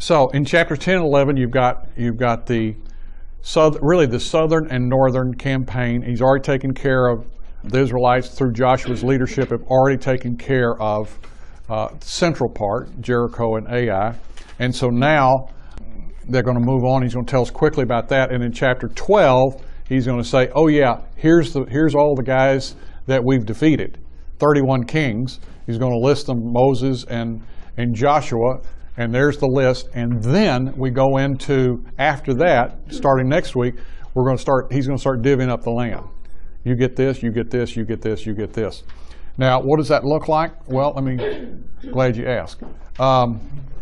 So in chapter 10 and 11, you've got the really the southern and northern campaign. He's already taken care of the Israelites through Joshua's leadership. Have already taken care of the central part, Jericho and Ai, and so now they're going to move on. He's going to tell us quickly about that. And in chapter 12, he's going to say, "Oh yeah, here's all the guys that we've defeated, 31 kings." He's going to list them, Moses and Joshua. And there's the list. And then we go into, after that, starting next week, he's going to start divvying up the land. You get this, you get this, you get this, you get this. Now, what does that look like? Well, glad you asked. Let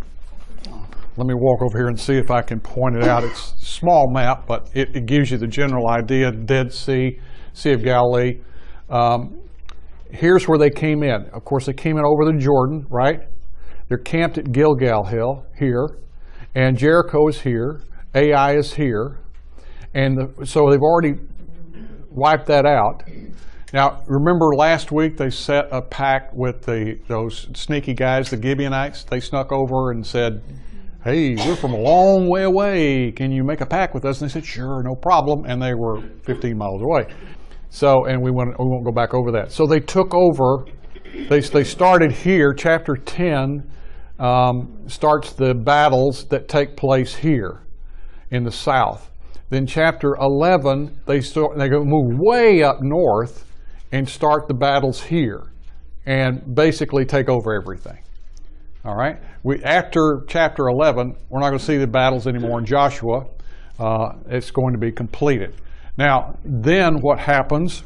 me walk over here and see if I can point it out. It's a small map, but it gives you the general idea. Dead Sea, Sea of Galilee. Here's where they came in. Of course, they came in over the Jordan, right? They're camped at Gilgal Hill here, and Jericho is here, Ai is here, and so they've already wiped that out. Now, remember last week they set a pact with those sneaky guys, the Gibeonites. They snuck over and said, "Hey, we're from a long way away. Can you make a pact with us?" And they said, "Sure, no problem." And they were 15 miles away. So, and we won't go back over that. So they took over. They started here. Chapter 10 starts the battles that take place here in the south. Then chapter 11, they move way up north and start the battles here and basically take over everything. All right. After chapter 11, we're not going to see the battles anymore in Joshua. It's going to be completed. Now, then what happens,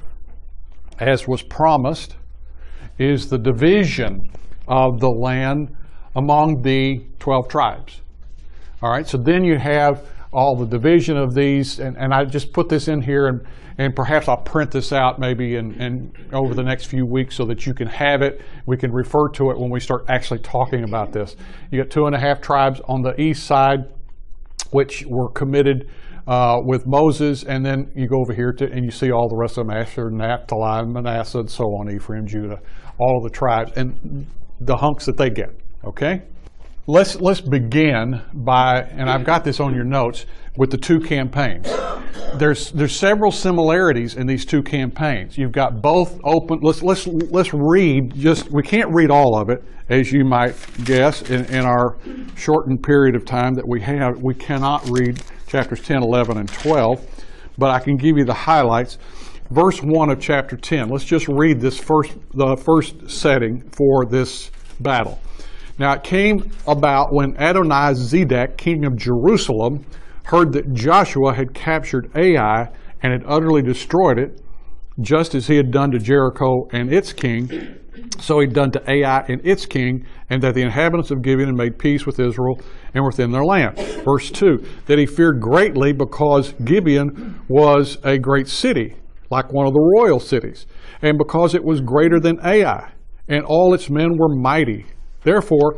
as was promised, is the division of the land among the 12 tribes. All right, so then you have all the division of these, and I just put this in here, and perhaps I'll print this out maybe and over the next few weeks so that you can have it. We can refer to it when we start actually talking about this. You got 2.5 tribes on the east side, which were committed with Moses, and then you go over here and you see all the rest of them: Asher, Naphtali, Manasseh, and so on, Ephraim, Judah, all of the tribes, and the hunks that they get. Okay, let's begin by, and I've got this on your notes, with the two campaigns. There's several similarities in these two campaigns. You've got both open. Let's read. We can't read all of it, as you might guess. In our shortened period of time that we have, we cannot read chapters 10, 11, and 12. But I can give you the highlights. Verse 1 of chapter 10. Let's just read the first setting for this battle. Now it came about when Adoni-Zedek, king of Jerusalem, heard that Joshua had captured Ai and had utterly destroyed it, just as he had done to Jericho and its king, so he'd done to Ai and its king, and that the inhabitants of Gibeon had made peace with Israel and within their land. Verse 2, that he feared greatly because Gibeon was a great city, like one of the royal cities, and because it was greater than Ai, and all its men were mighty. Therefore,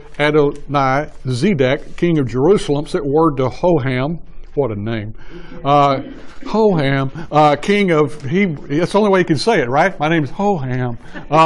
Adoni-Zedek, king of Jerusalem, sent word to Hoham, what a name, Hoham, king of Hebrew, that's the only way you can say it, right? My name is Hoham.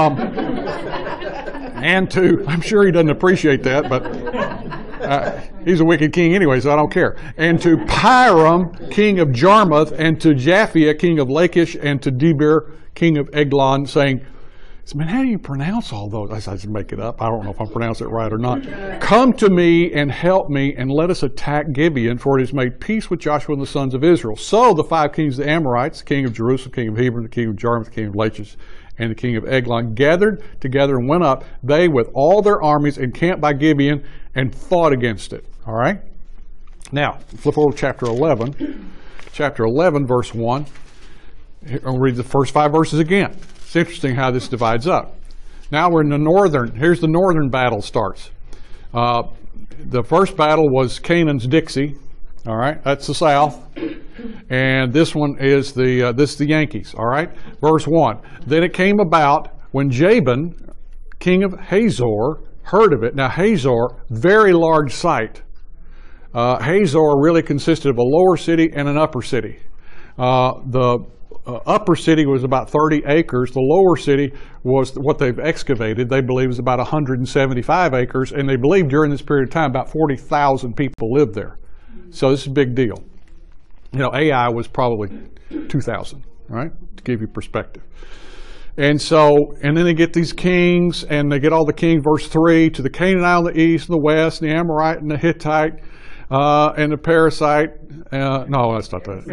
And I'm sure he doesn't appreciate that, but he's a wicked king anyway, so I don't care. And to Piram, king of Jarmuth, and to Japhia, king of Lachish, and to Debir, king of Eglon, saying, "Man, how do you pronounce all those?" I just make it up. I don't know if I'm pronouncing it right or not. "Come to me and help me, and let us attack Gibeon, for it has made peace with Joshua and the sons of Israel." So the 5 kings of the Amorites, the king of Jerusalem, the king of Hebron, the king of Jarmuth, the king of Lachish, and the king of Eglon, gathered together and went up, they with all their armies, encamped by Gibeon, and fought against it. All right? Now, flip over to chapter 11. Chapter 11, verse 1. I'll read the first 5 verses again. It's interesting how this divides up. Now we're in the northern. Here's the northern battle starts. The first battle was Canaan's Dixie. All right, that's the south. And this one is the Yankees. All right, verse 1. Then it came about when Jabin, king of Hazor, heard of it. Now Hazor, very large site. Hazor really consisted of a lower city and an upper city. The upper city was about 30 acres. The lower city was what they've excavated. They believe is about 175 acres, and they believe during this period of time about 40,000 people lived there. So this is a big deal. You know, Ai was probably 2,000, right? To give you perspective. And so, and then they get these kings, and they get all the kings, verse 3, to the Canaanite on the east and the west, and the Amorite and the Hittite, and the Parasite. No, that's not that.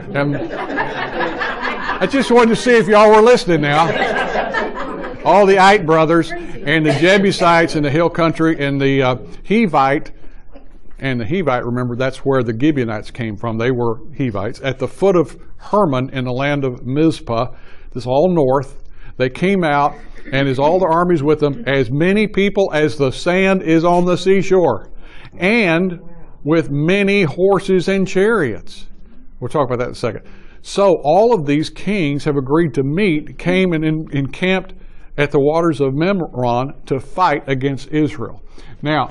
I just wanted to see if y'all were listening now. All the Ite brothers, and the Jebusites in the hill country, and the Hivite. And the Hivite, remember, that's where the Gibeonites came from. They were Hivites. At the foot of Hermon in the land of Mizpah, this is all north. They came out, and as all the armies with them, as many people as the sand is on the seashore, and with many horses and chariots. We'll talk about that in a second. So all of these kings have agreed to meet, came and encamped at the waters of Merom to fight against Israel. Now,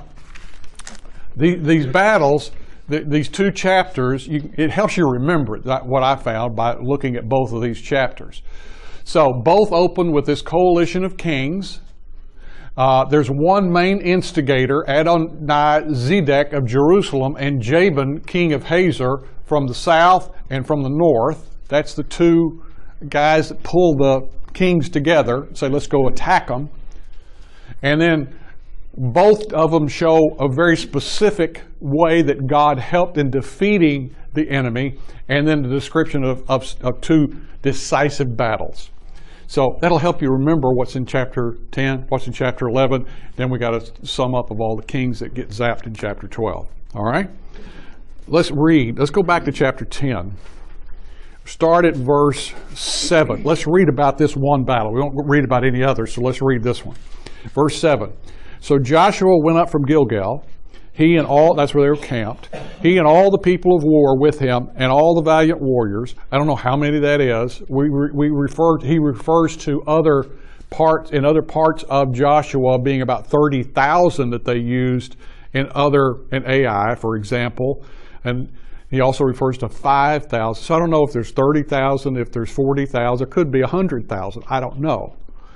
these battles, these two chapters, it helps you remember what I found by looking at both of these chapters. So both open with this coalition of kings. There's one main instigator, Adoni-Zedek of Jerusalem, and Jabin, king of Hazor, from the south and from the north. That's the two guys that pull the kings together, say, let's go attack them. And then both of them show a very specific way that God helped in defeating the enemy, and then the description of two decisive battles. So that'll help you remember what's in chapter 10, what's in chapter 11. Then we got a sum up of all the kings that get zapped in chapter 12. All right? Let's read. Let's go back to chapter 10. Start at verse 7. Let's read about this one battle. We won't read about any others, so let's read this one. Verse 7. So Joshua went up from Gilgal, he and all, that's where they were camped, he and all the people of war with him, and all the valiant warriors. I don't know how many that is. He refers to other parts, in other parts of Joshua being about 30,000 that they used in Ai, for example. And he also refers to 5,000. So I don't know if there's 30,000, if there's 40,000. There could be 100,000. I don't know.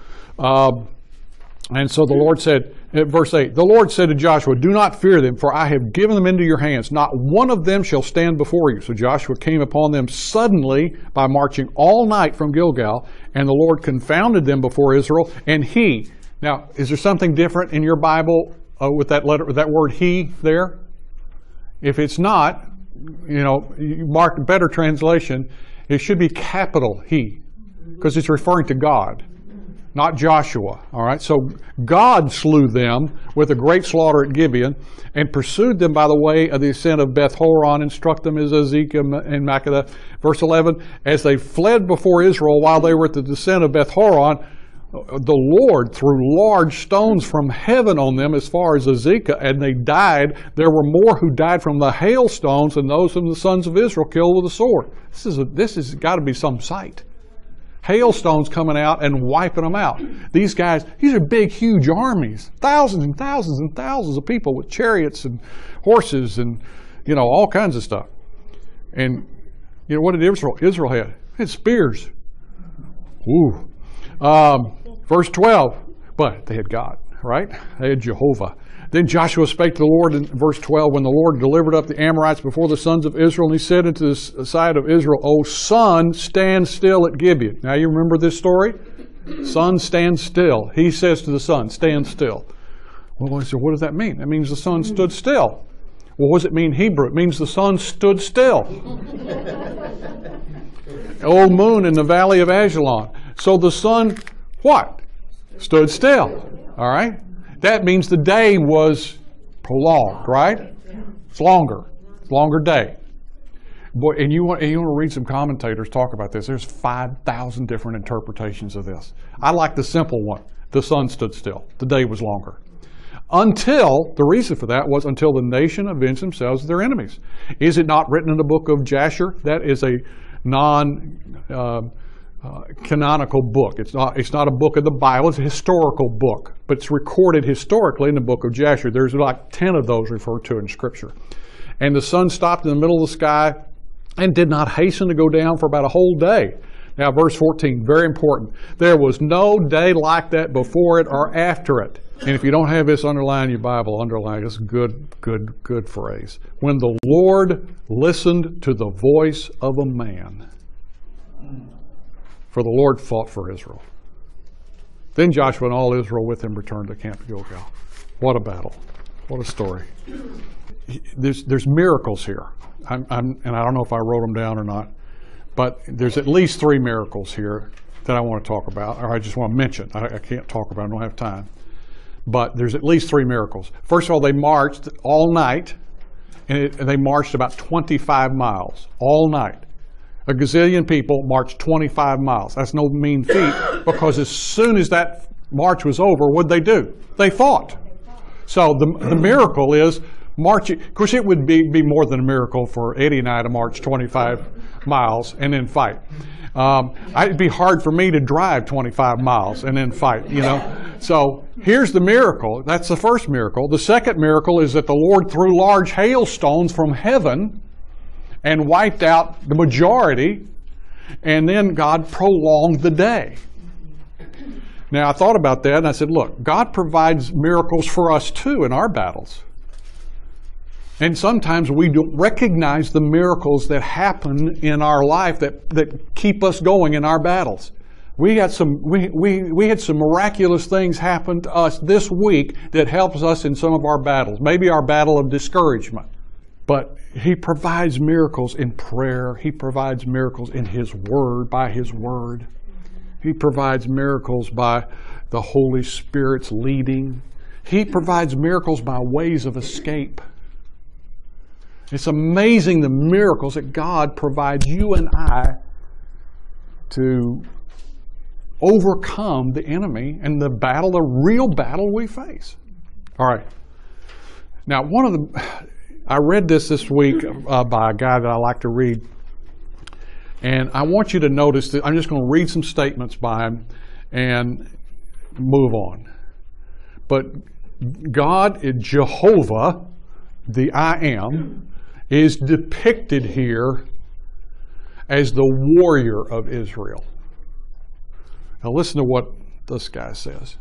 And so the Lord said, verse 8, the Lord said to Joshua, do not fear them, for I have given them into your hands. Not one of them shall stand before you. So Joshua came upon them suddenly by marching all night from Gilgal, and the Lord confounded them before Israel, and he. Now, is there something different in your Bible with that letter, with that word he there? If it's not, you know, you mark a better translation, it should be capital he, because it's referring to God, not Joshua. All right, so God slew them with a great slaughter at Gibeon, and pursued them by the way of the ascent of Beth Horon, and struck them as Azekah and Makkedah. Verse 11, as they fled before Israel while they were at the descent of Beth Horon, the Lord threw large stones from heaven on them as far as Azekah, and they died. There were more who died from the hailstones than those from the sons of Israel killed with the sword. This has got to be some sight. Hailstones coming out and wiping them out. These guys, these are big, huge armies. Thousands and thousands and thousands of people with chariots and horses and, you know, all kinds of stuff. And, you know, what did Israel had? It had spears. Ooh. Verse 12, but they had God, right? They had Jehovah. Then Joshua spake to the Lord in verse 12, when the Lord delivered up the Amorites before the sons of Israel, and he said unto the side of Israel, O sun, stand still at Gibeon. Now you remember this story? Sun, stand still. He says to the sun, stand still. Well, I said, what does that mean? That means the sun stood still. Well, what does it mean in Hebrew? It means the sun stood still. O moon in the valley of Ajalon. So the sun, what? Stood still. All right? That means the day was prolonged, right? It's longer. It's a longer day. Boy, and you want to read some commentators talk about this. There's 5,000 different interpretations of this. I like the simple one. The sun stood still. The day was longer. Until, the reason for that was until the nation avenged themselves of their enemies. Is it not written in the book of Jasher? That is a canonical book. It's not a book of the Bible. It's a historical book, but it's recorded historically in the book of Jasher. There's like 10 of those referred to in Scripture. And the sun stopped in the middle of the sky and did not hasten to go down for about a whole day. Now, verse 14, very important. There was no day like that before it or after it. And if you don't have this underlined in your Bible, underline it. It's a good phrase. When the Lord listened to the voice of a man. For the Lord fought for Israel. Then Joshua and all Israel with him returned to Camp Gilgal. What a battle. What a story. There's miracles here. And I don't know if I wrote them down or not, but there's at least 3 miracles here that I want to talk about, or I just want to mention. I can't talk about it, I don't have time. But there's at least 3 miracles. First of all, they marched all night, and they marched about 25 miles all night. A gazillion people marched 25 miles. That's no mean feat, because as soon as that march was over, what'd they do? They fought. So the miracle is marching. Of course, it would be more than a miracle for Eddie and I to march 25 miles and then fight. It'd be hard for me to drive 25 miles and then fight, you know. So here's the miracle. That's the first miracle. The second miracle is that the Lord threw large hailstones from heaven and wiped out the majority, and then God prolonged the day. Now, I thought about that, and I said, look, God provides miracles for us too in our battles. And sometimes we don't recognize the miracles that happen in our life that keep us going in our battles. We had some miraculous things happen to us this week that helps us in some of our battles. Maybe our battle of discouragement. But He provides miracles in prayer. He provides miracles in His Word, by His Word. He provides miracles by the Holy Spirit's leading. He provides miracles by ways of escape. It's amazing the miracles that God provides you and I to overcome the enemy and the real battle we face. All right. Now, I read this week by a guy that I like to read. And I want you to notice that I'm just going to read some statements by him and move on. But God, Jehovah, the I Am, is depicted here as the warrior of Israel. Now listen to what this guy says.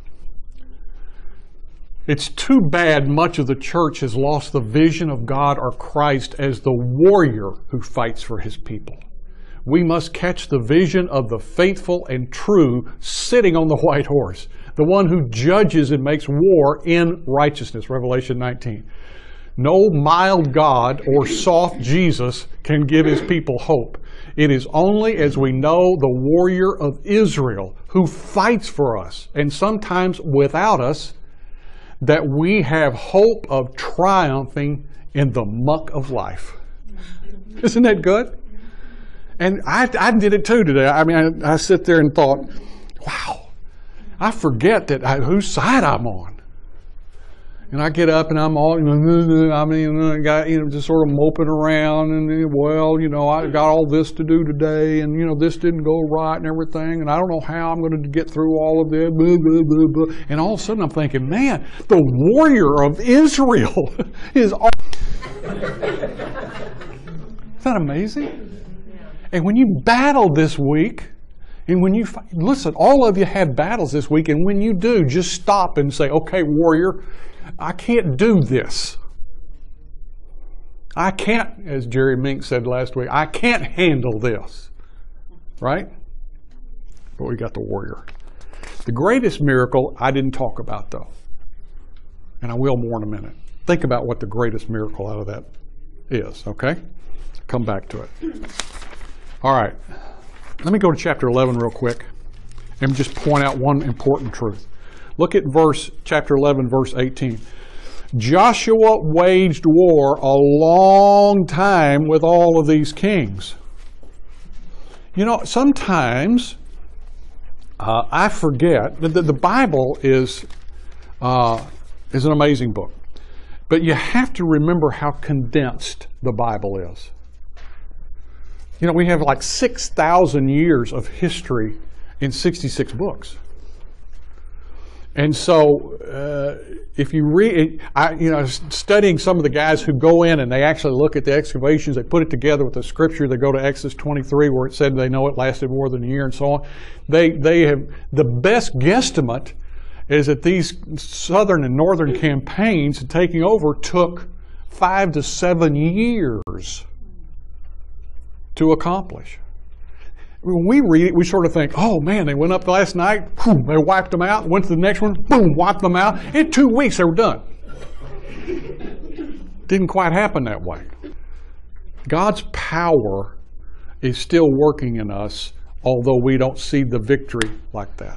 It's too bad much of the church has lost the vision of God or Christ as the warrior who fights for His people. We must catch the vision of the faithful and true sitting on the white horse, the one who judges and makes war in righteousness, Revelation 19. No mild God or soft Jesus can give His people hope. It is only as we know the warrior of Israel who fights for us, and sometimes without us, that we have hope of triumphing in the muck of life. Isn't that good? And I did it too today. I mean, I sit there and thought, wow, I forget whose side I'm on. And I get up and I'm all, just sort of moping around and, I got all this to do today and, this didn't go right and everything and I don't know how I'm going to get through all of this, blah, blah, blah, blah. And all of a sudden I'm thinking, man, the warrior of Israel is all... Isn't that amazing? And when you battle this week, and when you listen, all of you have battles this week, and when you do, just stop and say, okay, warrior, I can't do this. I can't, as Jerry Mink said last week, I can't handle this. Right? But we got the warrior. The greatest miracle I didn't talk about, though. And I will more in a minute. Think about what the greatest miracle out of that is, okay? Come back to it. All right. Let me go to chapter 11 real quick and just point out one important truth. Look at chapter 11, verse 18. Joshua waged war a long time with all of these kings. Sometimes I forget that the Bible is an amazing book. But you have to remember how condensed the Bible is. We have like 6,000 years of history in 66 books. And so, if you read, studying some of the guys who go in and they actually look at the excavations, they put it together with the scripture. They go to Exodus 23 where it said they know it lasted more than a year and so on. They have the best guesstimate is that these southern and northern campaigns taking over took 5 to 7 years to accomplish. When we read it, we sort of think, oh man, they went up last night, boom, they wiped them out, went to the next one, boom, wiped them out. In 2 weeks, they were done. Didn't quite happen that way. God's power is still working in us, although we don't see the victory like that.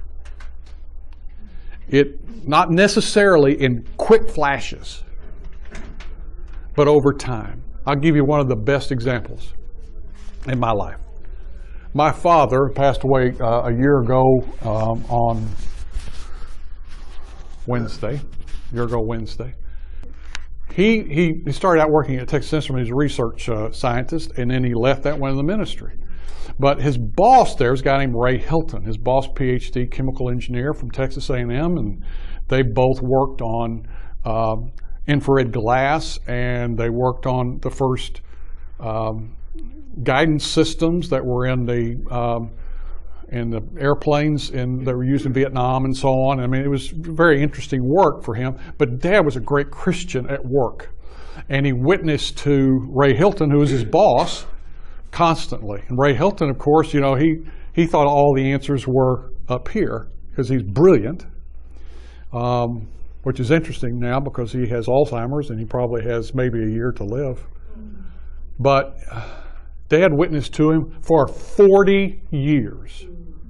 Not necessarily in quick flashes, but over time. I'll give you one of the best examples in my life. My father passed away a year ago on Wednesday. He started out working at Texas Instruments as a research scientist, and then he left that one in the ministry. But his boss there is a guy named Ray Hilton. His boss, PhD chemical engineer from Texas A&M, and they both worked on infrared glass, and they worked on the first guidance systems that were in the airplanes that were used in Vietnam and so on. I mean, it was very interesting work for him. But Dad was a great Christian at work, and he witnessed to Ray Hilton, who was his boss, constantly. And Ray Hilton, of course, he thought all the answers were up here because he's brilliant, which is interesting now because he has Alzheimer's and he probably has maybe a year to live. But Dad witnessed to him for 40 years.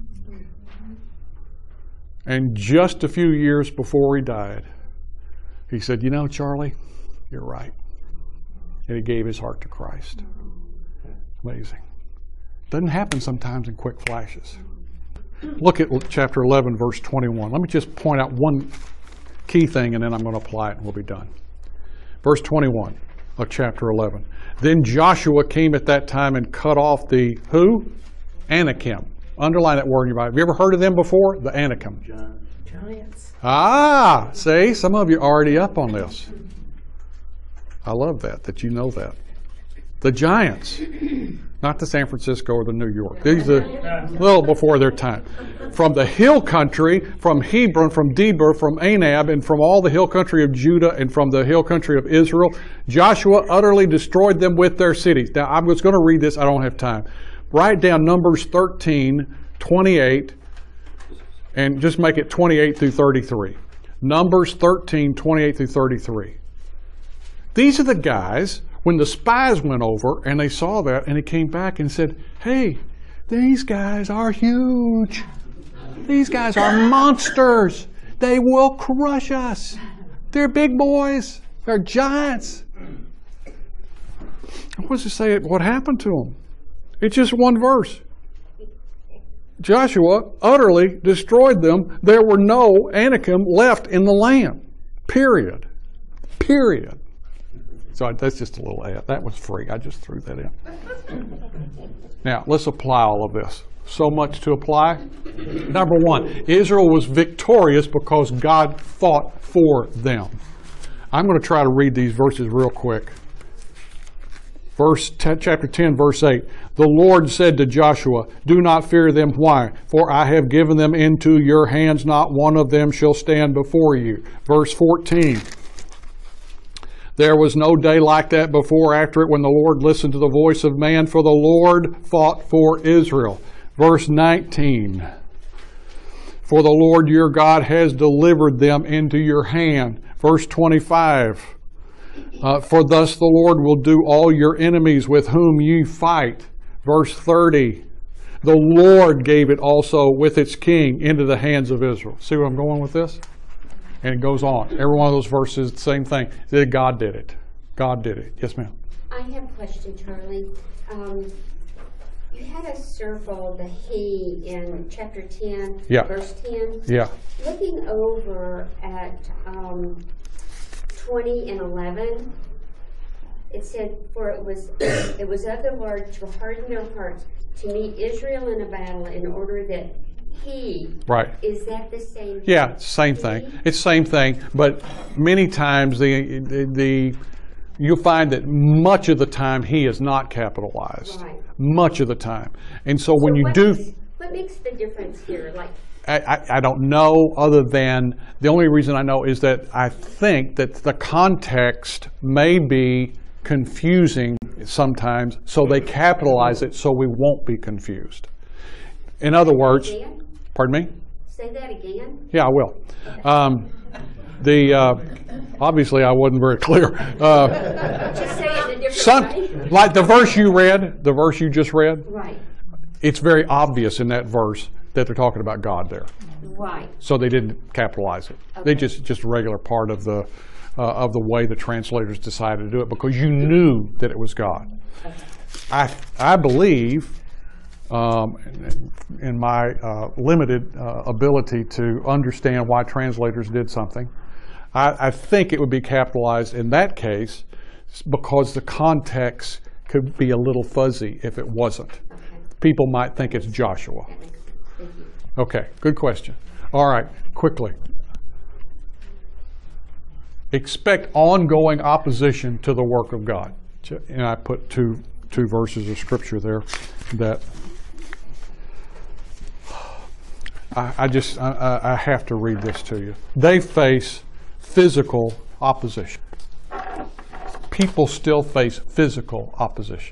And just a few years before he died, he said, Charlie, you're right. And he gave his heart to Christ. Amazing. Doesn't happen sometimes in quick flashes. Look at chapter 11, verse 21. Let me just point out one key thing and then I'm going to apply it and we'll be done. Verse 21 of chapter 11. Then Joshua came at that time and cut off the who? Anakim. Underline that word in your Bible. Have you ever heard of them before? The Anakim. Giants. Ah, see, some of you are already up on this. I love that you know that. The giants. Not the San Francisco or the New York. These are a little before their time. From the hill country, from Hebron, from Debir, from Anab, and from all the hill country of Judah, and from the hill country of Israel, Joshua utterly destroyed them with their cities. Now, I was going to read this. I don't have time. Write down Numbers 13, 28, and just make it 28 through 33. Numbers 13, 28 through 33. These are the guys, when the spies went over and they saw that and they came back and said, hey, these guys are huge. These guys are monsters. They will crush us. They're big boys. They're giants. What does it say? What happened to them? It's just one verse. Joshua utterly destroyed them. There were no Anakim left in the land. Period. Period. So that's just a little ad. That was free. I just threw that in. Now, let's apply all of this. So much to apply. Number one, Israel was victorious because God fought for them. I'm going to try to read these verses real quick. Chapter 10, verse 8. The Lord said to Joshua, do not fear them. Why? For I have given them into your hands. Not one of them shall stand before you. Verse 14. There was no day like that before or after it when the Lord listened to the voice of man, for the Lord fought for Israel. Verse 19. For the Lord your God has delivered them into your hand. Verse 25. For thus the Lord will do all your enemies with whom you fight. Verse 30. The Lord gave it also with its king into the hands of Israel. See where I'm going with this? And it goes on. Every one of those verses, the same thing. God did it. God did it. Yes, ma'am. I have a question, Charlie. You had us circle the he in chapter 10, verse 10. Yeah. Looking over at 20 and 11, it said, for it was of the Lord to harden their hearts to meet Israel in a battle in order that he. Right. Is that the same? Yeah, same thing. It's the same thing, but many times you'll find that much of the time he is not capitalized. Right. Much of the time. And so when you do... What makes the difference here? Like, I don't know, other than the only reason I know is that I think that the context may be confusing sometimes, so they capitalize it so we won't be confused. In other words, again? Pardon me? Say that again. Yeah, I will. Obviously I wasn't very clear. Just say it in a different way. Like the verse you just read, Right. it's very obvious in that verse that they're talking about God there. Right. So they didn't capitalize it. Okay. They just a regular part of the way the translators decided to do it, because you knew that it was God. Okay. I believe, in my limited ability to understand why translators did something, I think it would be capitalized in that case because the context could be a little fuzzy if it wasn't. Okay. People might think it's Joshua. That makes sense. Thank you. Okay, good question. All right, quickly. Expect ongoing opposition to the work of God. And I put two verses of scripture there that I have to read this to you. They face physical opposition. People still face physical opposition.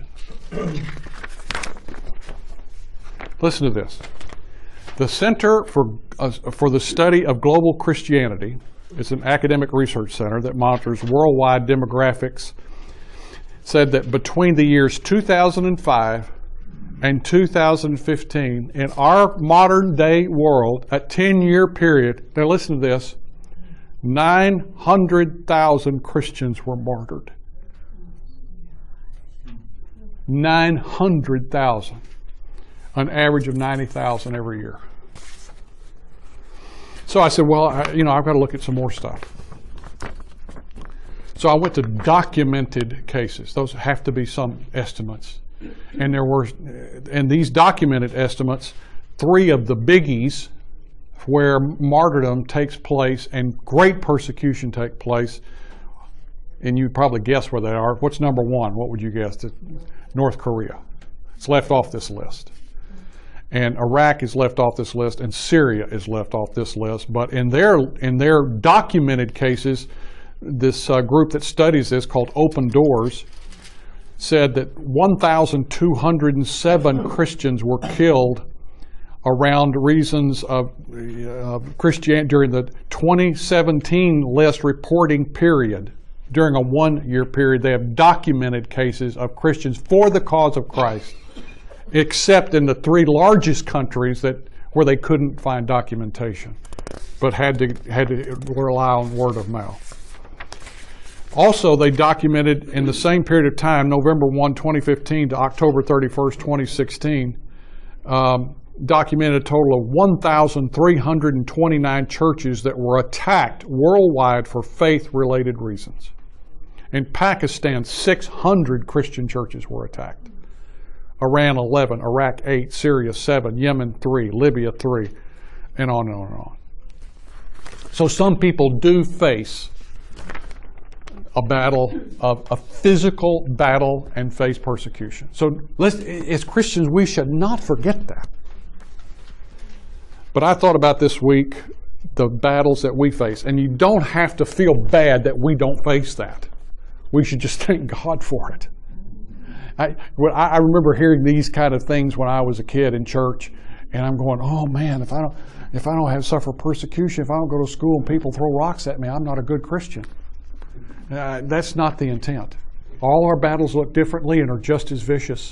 Listen to this. The Center for the Study of Global Christianity is an academic research center that monitors worldwide demographics, said that between the years 2005 and 2015, in our modern day world, a 10-year period, now listen to this, 900,000 Christians were martyred. 900,000. An average of 90,000 every year. So I said, well, I've got to look at some more stuff. So I went to documented cases. Those have to be some estimates. And and these documented estimates, 3 of the biggies where martyrdom takes place and great persecution takes place, and you probably guess where they are. What's number 1? What would you guess? North Korea. It's left off this list. And Iraq is left off this list, and Syria is left off this list. But in their documented cases, this group that studies this, called Open Doors, said that 1,207 Christians were killed around reasons of Christianity during the 2017 list reporting period. During a 1-year period, they have documented cases of Christians for the cause of Christ, except in the 3 largest countries where they couldn't find documentation, but had to rely on word of mouth. Also, they documented in the same period of time, November 1, 2015 to October 31st, 2016, documented a total of 1,329 churches that were attacked worldwide for faith-related reasons. In Pakistan, 600 Christian churches were attacked. Iran 11, Iraq 8, Syria 7, Yemen 3, Libya 3, and on and on and on. So some people do face a physical battle and face persecution. So as Christians, we should not forget that. But I thought about this week the battles that we face, and you don't have to feel bad that we don't face that. We should just thank God for it. I remember hearing these kind of things when I was a kid in church, and I'm going, oh man, if I don't have suffer persecution, if I don't go to school and people throw rocks at me, I'm not a good Christian. That's not the intent. All our battles look differently and are just as vicious.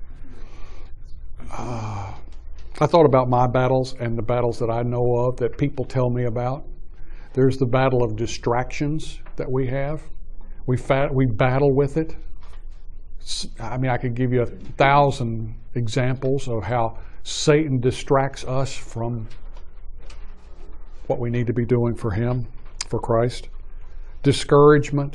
I thought about my battles and the battles that I know of that people tell me about. There's the battle of distractions that we have. We battle with it. I mean, I could give you 1,000 examples of how Satan distracts us from what we need to be doing for Him, for Christ. Discouragement.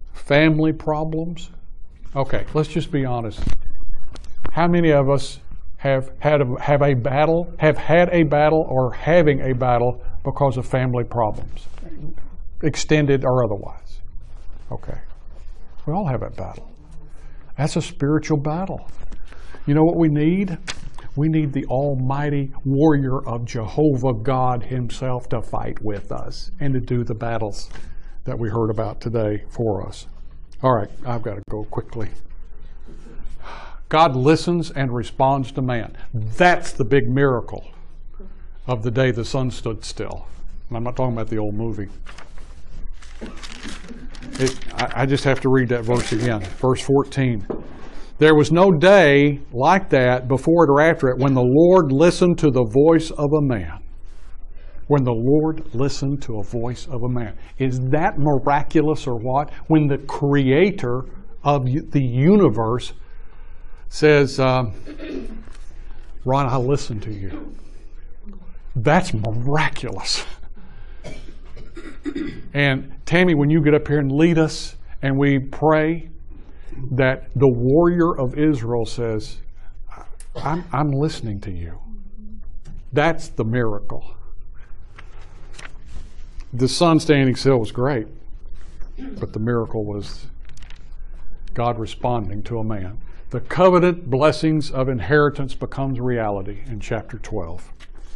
Family problems. Okay, let's just be honest. How many of us have had a battle, or having a battle because of family problems, extended or otherwise. Okay. We all have that battle. That's a spiritual battle. You know what we need? We need the almighty warrior of Jehovah God himself to fight with us and to do the battles that we heard about today for us. All right, I've got to go quickly. God listens and responds to man. That's the big miracle of the day the sun stood still. And I'm not talking about the old movie. I just have to read that verse again. Verse 14. There was no day like that before it or after it when the Lord listened to the voice of a man. When the Lord listened to a voice of a man. Is that miraculous or what? When the creator of the universe says, Ron, I listen to you. That's miraculous. And Tammy, when you get up here and lead us and we pray, that the warrior of Israel says, I'm listening to you. That's the miracle. The sun standing still was great, but the miracle was God responding to a man. The covenant blessings of inheritance becomes reality in chapter 12.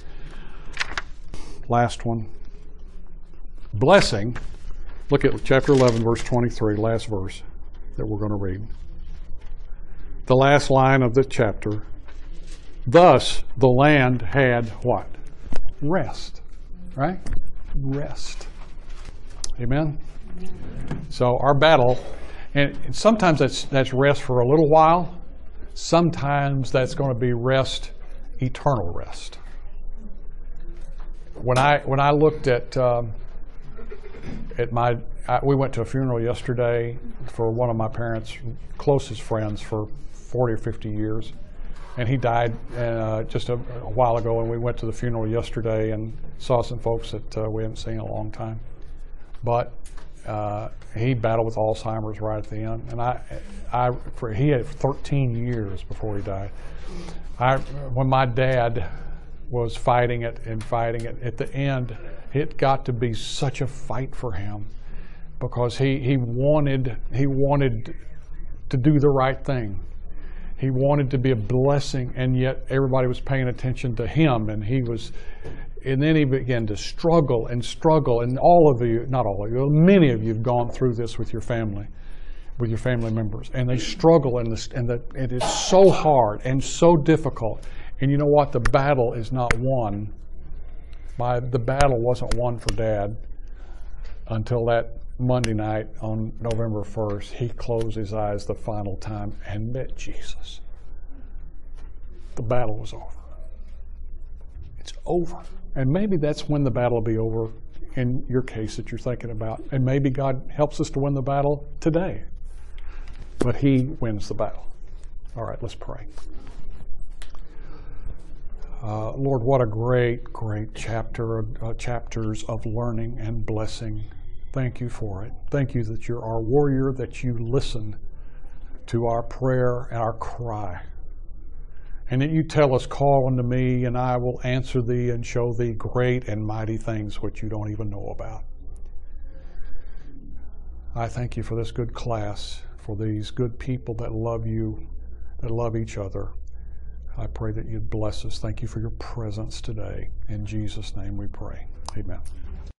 Last one. Blessing. Look at chapter 11, verse 23, last verse that we're going to read. The last line of the chapter. Thus the land had what? Rest. Right? Rest. Amen? So our battle, and sometimes that's rest for a little while. Sometimes that's going to be rest, eternal rest. When I looked at we went to a funeral yesterday for one of my parents' closest friends for 40 or 50 years. And he died just a while ago, and we went to the funeral yesterday and saw some folks that we haven't seen in a long time. But he battled with Alzheimer's right at the end. And he had 13 years before he died. When my dad was fighting it, at the end, it got to be such a fight for him because he wanted to do the right thing. He wanted to be a blessing, and yet everybody was paying attention to him, and then he began to struggle, and all of you, not all of you, many of you have gone through this with your family members, and they struggle, and it is so hard and so difficult. And you know what? The battle is not won. The battle wasn't won for Dad until that Monday night on November 1st. He closed his eyes the final time and met Jesus. The battle was over. It's over. And maybe that's when the battle will be over in your case that you're thinking about. And maybe God helps us to win the battle today. But He wins the battle. All right, let's pray. Lord, what a great, great chapters of learning and blessing. Thank you for it. Thank you that you're our warrior, that you listen to our prayer and our cry. And that you tell us, call unto me, and I will answer thee and show thee great and mighty things which you don't even know about. I thank you for this good class, for these good people that love you, that love each other. I pray that you'd bless us. Thank you for your presence today. In Jesus' name we pray. Amen.